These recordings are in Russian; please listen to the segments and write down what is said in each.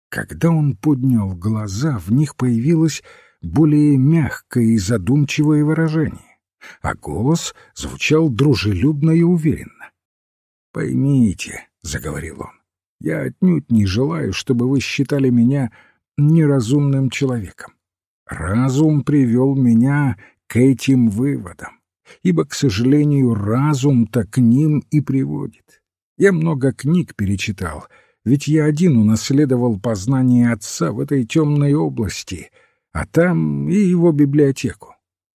Когда он поднял глаза, в них появилось более мягкое и задумчивое выражение, а голос звучал дружелюбно и уверенно. «Поймите», — заговорил он, — «я отнюдь не желаю, чтобы вы считали меня неразумным человеком. Разум привел меня к этим выводам, ибо, к сожалению, разум-то к ним и приводит. Я много книг перечитал, ведь я один унаследовал познание отца в этой темной области, а там и его библиотеку.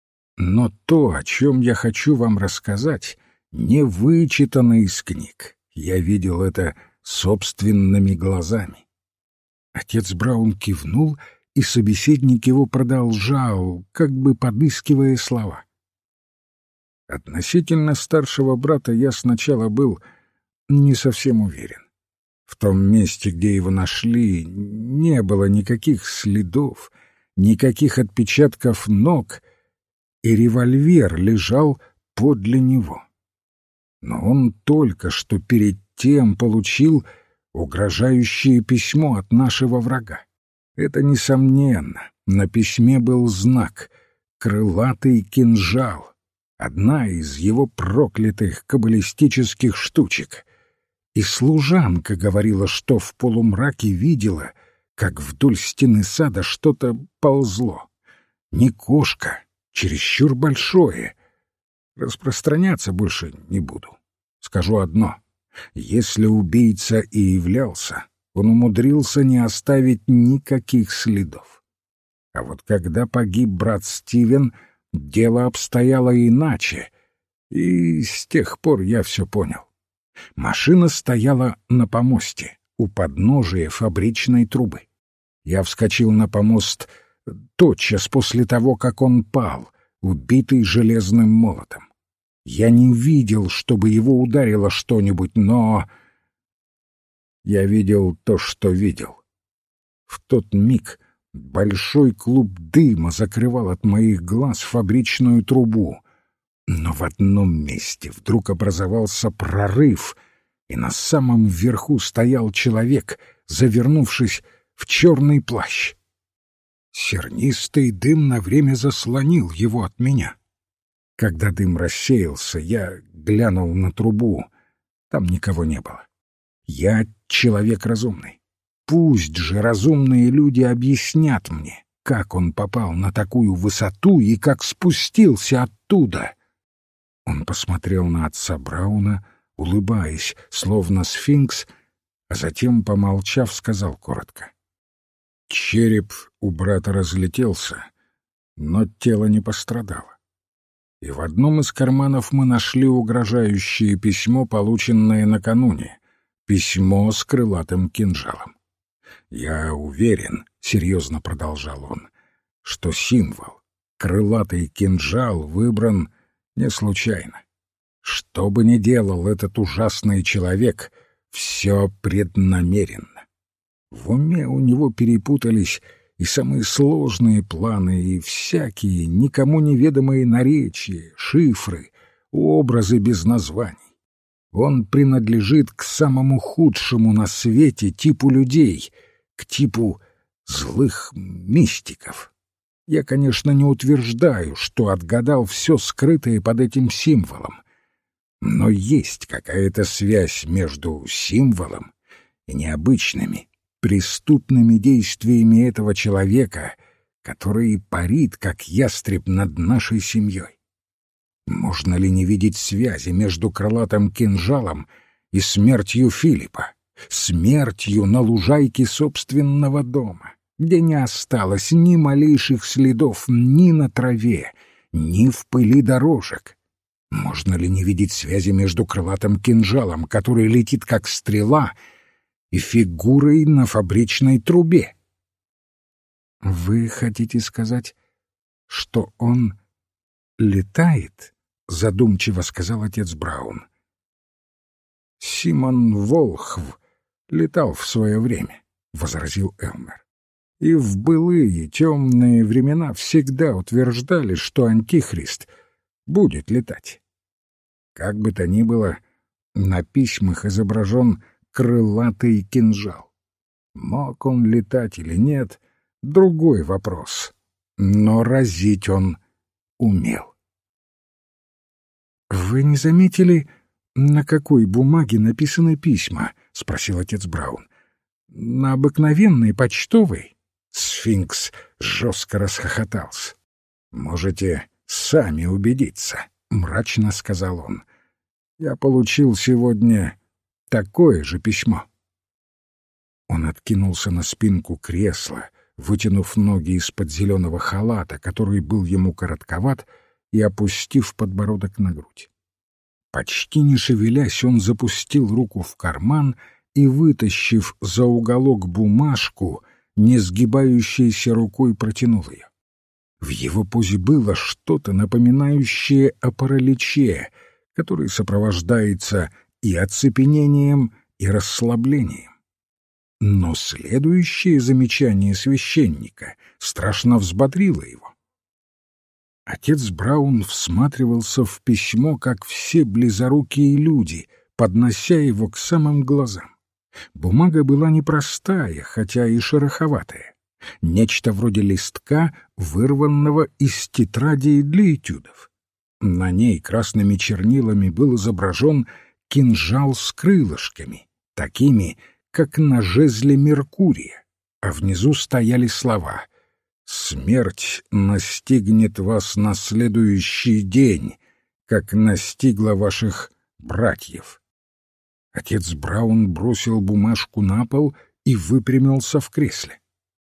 Но то, о чем я хочу вам рассказать, не вычитано из книг. Я видел это собственными глазами». Отец Браун кивнул, и собеседник его продолжал, как бы подыскивая слова. «Относительно старшего брата я сначала был не совсем уверен. В том месте, где его нашли, не было никаких следов, никаких отпечатков ног, и револьвер лежал подле него. Но он только что перед тем получил угрожающее письмо от нашего врага. Это несомненно. На письме был знак — крылатый кинжал, одна из его проклятых каббалистических штучек. И служанка говорила, что в полумраке видела, как вдоль стены сада что-то ползло. Не кошка, чересчур большое. Распространяться больше не буду. Скажу одно. Если убийца и являлся, он умудрился не оставить никаких следов. А вот когда погиб брат Стивен, дело обстояло иначе, и с тех пор я все понял. Машина стояла на помосте, у подножия фабричной трубы. Я вскочил на помост тотчас после того, как он пал, убитый железным молотом. Я не видел, чтобы его ударило что-нибудь, но я видел то, что видел. В тот миг большой клуб дыма закрывал от моих глаз фабричную трубу, но в одном месте вдруг образовался прорыв, и на самом верху стоял человек, завернувшись в черный плащ. Сернистый дым на время заслонил его от меня. Когда дым рассеялся, я глянул на трубу. Там никого не было. Я человек разумный. Пусть же разумные люди объяснят мне, как он попал на такую высоту и как спустился оттуда. Он посмотрел на отца Брауна, улыбаясь, словно сфинкс, а затем, помолчав, сказал коротко: «Череп у брата разлетелся, но тело не пострадало. И в одном из карманов мы нашли угрожающее письмо, полученное накануне, письмо с крылатым кинжалом. Я уверен, — серьезно продолжал он, — что символ, крылатый кинжал, выбран не случайно. Что бы ни делал этот ужасный человек, все преднамеренно. В уме у него перепутались и самые сложные планы, и всякие никому неведомые наречия, шифры, образы без названий. Он принадлежит к самому худшему на свете типу людей, к типу злых мистиков. Я, конечно, не утверждаю, что отгадал все скрытое под этим символом, но есть какая-то связь между символом и необычными, преступными действиями этого человека, который парит, как ястреб, над нашей семьей. Можно ли не видеть связи между крылатым кинжалом и смертью Филиппа, смертью на лужайке собственного дома, где не осталось ни малейших следов ни на траве, ни в пыли дорожек? Можно ли не видеть связи между крылатым кинжалом, который летит как стрела, и фигурой на фабричной трубе? «Вы хотите сказать, что он летает?» — задумчиво сказал отец Браун. «Симон Волхв летал в свое время», — возразил Элмер. «И в былые темные времена всегда утверждали, что Антихрист будет летать. Как бы то ни было, на письмах изображен крылатый кинжал. Мог он летать или нет — другой вопрос. Но разить он умел. «Вы не заметили, на какой бумаге написаны письма?» — спросил отец Браун. «На обыкновенной почтовой?» Сфинкс жестко расхохотался. «Можете сами убедиться», — мрачно сказал он. «Я получил сегодня такое же письмо». Он откинулся на спинку кресла, вытянув ноги из-под зеленого халата, который был ему коротковат, и опустив подбородок на грудь. Почти не шевелясь, он запустил руку в карман и, вытащив за уголок бумажку, не сгибающейся рукой протянул ее. В его позе было что-то напоминающее о параличе, который сопровождается и оцепенением, и расслаблением. Но следующее замечание священника страшно взбодрило его. Отец Браун всматривался в письмо, как все близорукие люди, поднося его к самым глазам. Бумага была непростая, хотя и шероховатая. Нечто вроде листка, вырванного из тетради для этюдов. На ней красными чернилами был изображен кинжал с крылышками, такими, как на жезле Меркурия, а внизу стояли слова: «Смерть настигнет вас на следующий день, как настигла ваших братьев». Отец Браун бросил бумажку на пол и выпрямился в кресле.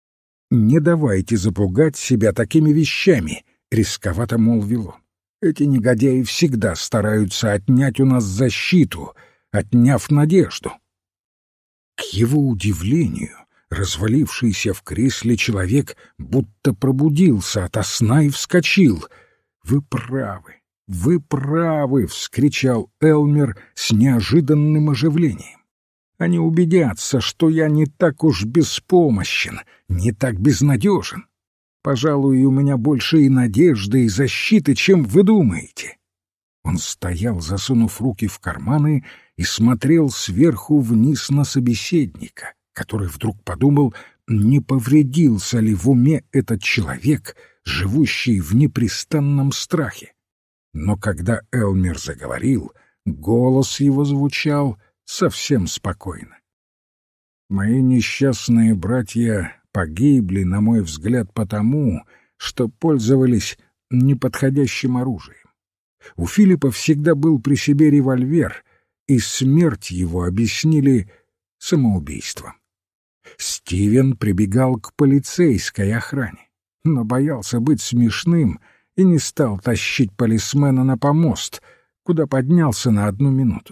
«Не давайте запугать себя такими вещами», — рисковато молвил он. «Эти негодяи всегда стараются отнять у нас защиту, отняв надежду». К его удивлению, развалившийся в кресле человек будто пробудился ото сна и вскочил. «Вы правы, вы правы!» — вскричал Элмер с неожиданным оживлением. «Они убедятся, что я не так уж беспомощен, не так безнадежен. Пожалуй, у меня больше и надежды, и защиты, чем вы думаете». Он стоял, засунув руки в карманы, и смотрел сверху вниз на собеседника, который вдруг подумал, не повредился ли в уме этот человек, живущий в непрестанном страхе. Но когда Элмер заговорил, голос его звучал совсем спокойно. «Мои несчастные братья погибли, на мой взгляд, потому, что пользовались неподходящим оружием. У Филиппа всегда был при себе револьвер, и смерть его объяснили самоубийством. Стивен прибегал к полицейской охране, но боялся быть смешным и не стал тащить полисмена на помост, куда поднялся на 1 минуту.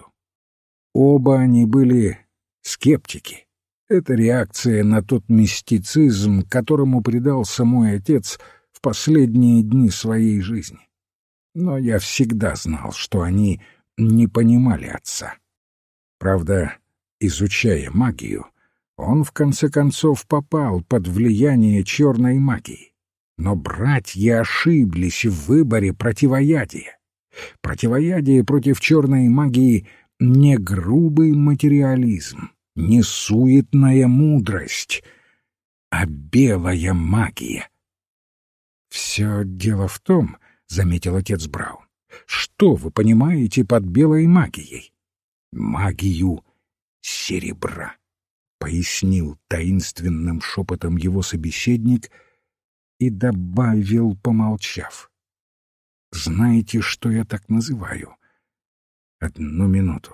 Оба они были скептики. Это реакция на тот мистицизм, которому предался мой отец в последние дни своей жизни. Но я всегда знал, что они не понимали отца. Правда, изучая магию, он в конце концов попал под влияние черной магии. Но братья ошиблись в выборе противоядия. Противоядие против черной магии — не грубый материализм, не суетная мудрость, а белая магия. «Все дело в том, — заметил отец Браун, — что вы понимаете под белой магией?» «Магию серебра», — пояснил таинственным шепотом его собеседник и добавил, помолчав. «Знаете, что я так называю? 1 минуту».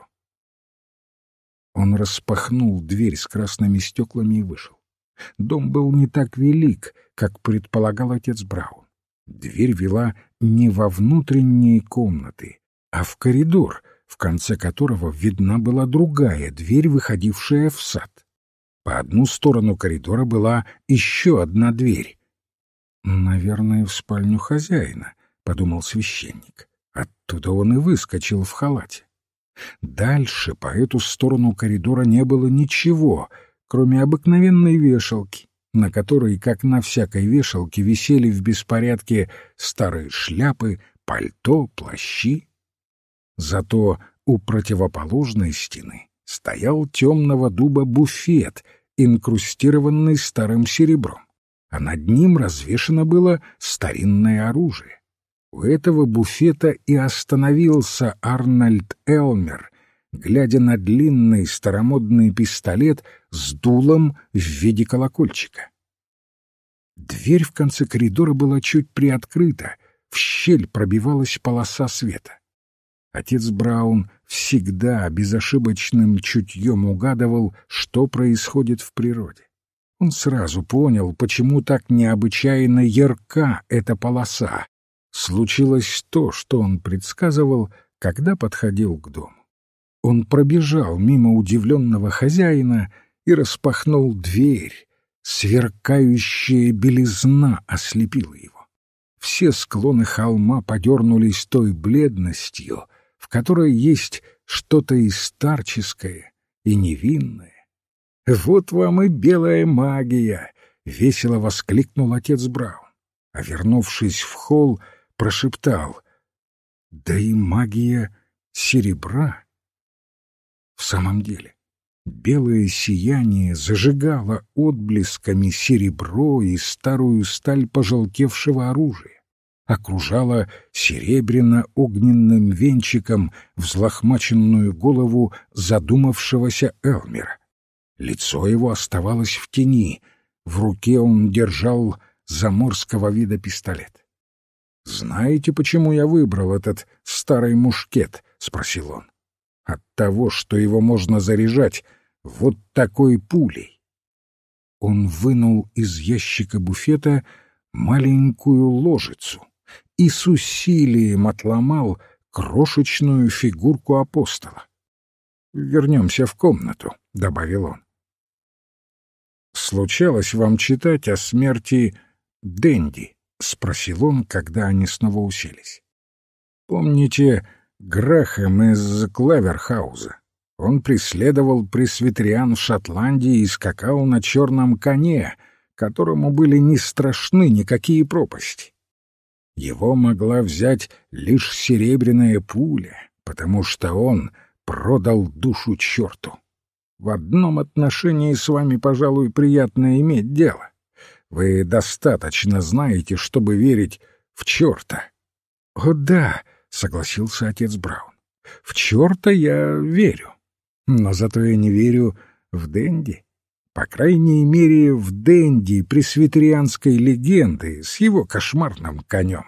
Он распахнул дверь с красными стеклами и вышел. Дом был не так велик, как предполагал отец Браун. Дверь вела не во внутренние комнаты, а в коридор, в конце которого видна была другая дверь, выходившая в сад. По одну сторону коридора была еще одна дверь. «Наверное, в спальню хозяина», — подумал священник. Оттуда он и выскочил в халате. Дальше по эту сторону коридора не было ничего, кроме обыкновенной вешалки, на которой, как на всякой вешалке, висели в беспорядке старые шляпы, пальто, плащи. Зато у противоположной стены стоял темного дуба буфет, инкрустированный старым серебром, а над ним развешано было старинное оружие. У этого буфета и остановился Арнольд Элмер, глядя на длинный старомодный пистолет с дулом в виде колокольчика. Дверь в конце коридора была чуть приоткрыта, в щель пробивалась полоса света. Отец Браун всегда безошибочным чутьем угадывал, что происходит в природе. Он сразу понял, почему так необычайно ярка эта полоса. Случилось то, что он предсказывал, когда подходил к дому. Он пробежал мимо удивленного хозяина и распахнул дверь. Сверкающая белизна ослепила его. Все склоны холма подернулись той бледностью, в которой есть что-то и старческое, и невинное. «Вот вам и белая магия!» — весело воскликнул отец Браун, а, вернувшись в холл, прошептал: «Да и магия серебра!» В самом деле, белое сияние зажигало отблесками серебро и старую сталь пожелтевшего оружия, окружало серебряно-огненным венчиком взлохмаченную голову задумавшегося Элмера. Лицо его оставалось в тени, в руке он держал заморского вида пистолет. «Знаете, почему я выбрал этот старый мушкет?» — спросил он. «От того, что его можно заряжать вот такой пулей». Он вынул из ящика буфета маленькую ложицу и с усилием отломал крошечную фигурку апостола. «Вернемся в комнату», — добавил он. «Случалось вам читать о смерти Денди?» — спросил он, когда они снова уселись. «Помните Грэхэм из Клаверхауза? Он преследовал пресвитериан в Шотландии и скакал на черном коне, которому были не страшны никакие пропасти. Его могла взять лишь серебряная пуля, потому что он продал душу черту. В одном отношении с вами, пожалуй, приятно иметь дело. Вы достаточно знаете, чтобы верить в черта». «О да», — согласился отец Браун, — «в черта я верю. Но зато я не верю в Денди. По крайней мере, в Денди пресвитерианской легенды с его кошмарным конем.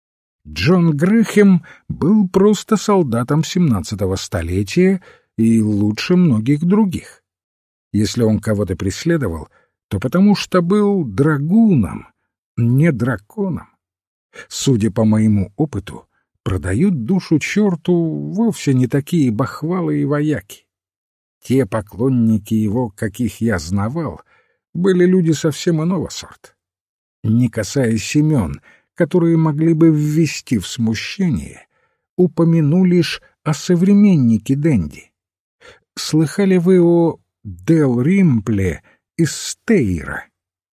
Джон Грэхэм был просто солдатом 17-го столетия и лучше многих других. Если он кого-то преследовал, то потому что был драгуном, не драконом. Судя по моему опыту, продают душу черту вовсе не такие бахвалы и вояки. Те поклонники его, каких я знавал, были люди совсем иного сорта. Не касаясь имен, которые могли бы ввести в смущение, упомяну лишь о современнике Денди. Слыхали вы о Дел Римпле из Стейра?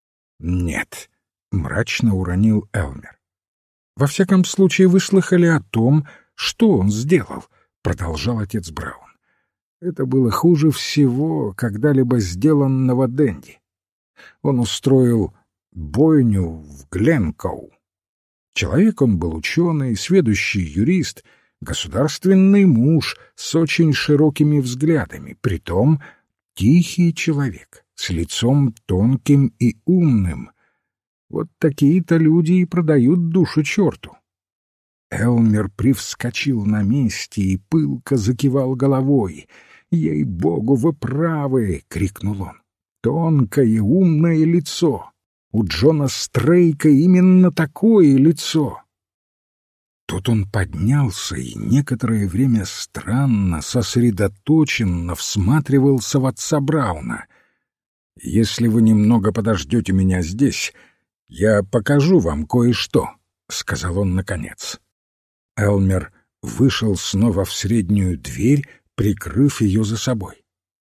Нет, мрачно уронил Элмер. Во всяком случае, вы слыхали о том, что он сделал, продолжал отец Браун. Это было хуже всего когда-либо сделанного Денди. Он устроил бойню в Гленкоу. Человек он был ученый, сведущий юрист, государственный муж с очень широкими взглядами, притом тихий человек, с лицом тонким и умным. Вот такие-то люди и продают душу черту. Элмер привскочил на месте и пылко закивал головой. «Ей-богу, вы правы!» — крикнул он. «Тонкое, умное лицо! У Джона Стрейка именно такое лицо!» Тут он поднялся и некоторое время странно, сосредоточенно всматривался в отца Брауна. «Если вы немного подождете меня здесь, я покажу вам кое-что», — сказал он наконец. Элмер вышел снова в среднюю дверь, прикрыв ее за собой.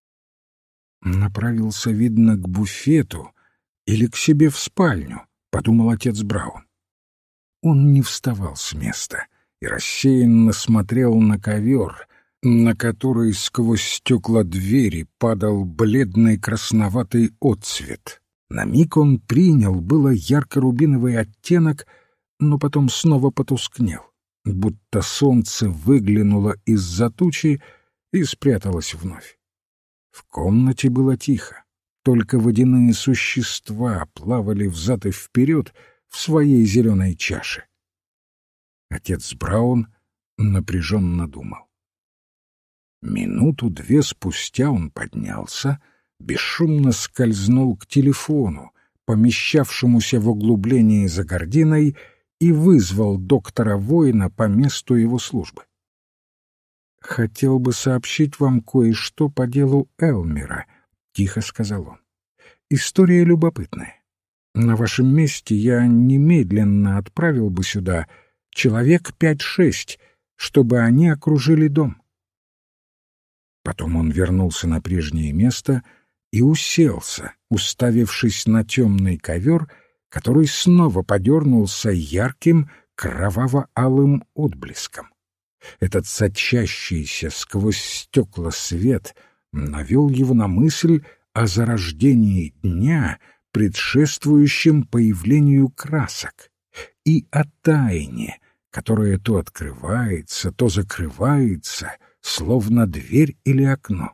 «Направился, видно, к буфету или к себе в спальню», — подумал отец Браун. Он не вставал с места и рассеянно смотрел на ковер, на который сквозь стекла двери падал бледный красноватый отцвет. На миг он принял было ярко-рубиновый оттенок, но потом снова потускнел, будто солнце выглянуло из-за тучи и спряталось вновь. В комнате было тихо, только водяные существа плавали взад и вперед в своей зеленой чаше. Отец Браун напряженно думал. Минуту-две спустя он поднялся, бесшумно скользнул к телефону, помещавшемуся в углублении за гардиной, и вызвал доктора Воина по месту его службы. «Хотел бы сообщить вам кое-что по делу Элмера», — тихо сказал он. «История любопытная. На вашем месте я немедленно отправил бы сюда человек 5-6, чтобы они окружили дом». Потом он вернулся на прежнее место и уселся, уставившись на темный ковер, который снова подернулся ярким кроваво-алым отблеском. Этот сочащийся сквозь стекла свет навел его на мысль о зарождении дня, предшествующем появлению красок, и о тайне, которая то открывается, то закрывается, словно дверь или окно.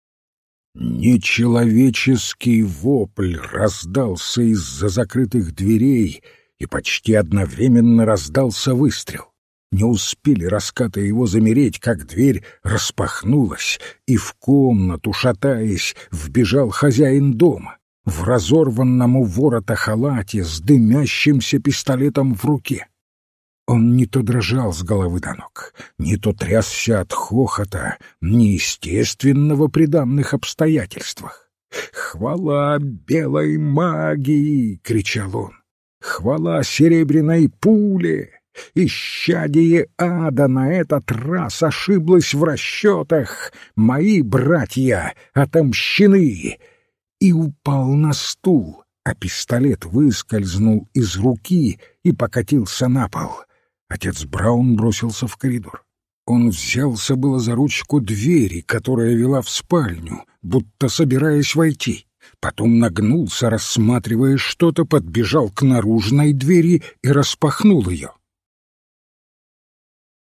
Нечеловеческий вопль раздался из-за закрытых дверей, и почти одновременно раздался выстрел. Не успели раскаты его замереть, как дверь распахнулась, и в комнату, шатаясь, вбежал хозяин дома в разорванном у ворота халате с дымящимся пистолетом в руке. Он не то дрожал с головы до ног, не то трясся от хохота, неестественного при данных обстоятельствах. «Хвала белой магии!» — кричал он. «Хвала серебряной пуле! Исчадие ада на этот раз ошиблось в расчетах! Мои братья отомщены!» И упал на стул, а пистолет выскользнул из руки и покатился на пол. Отец Браун бросился в коридор. Он взялся было за ручку двери, которая вела в спальню, будто собираясь войти. Потом нагнулся, рассматривая что-то, подбежал к наружной двери и распахнул ее.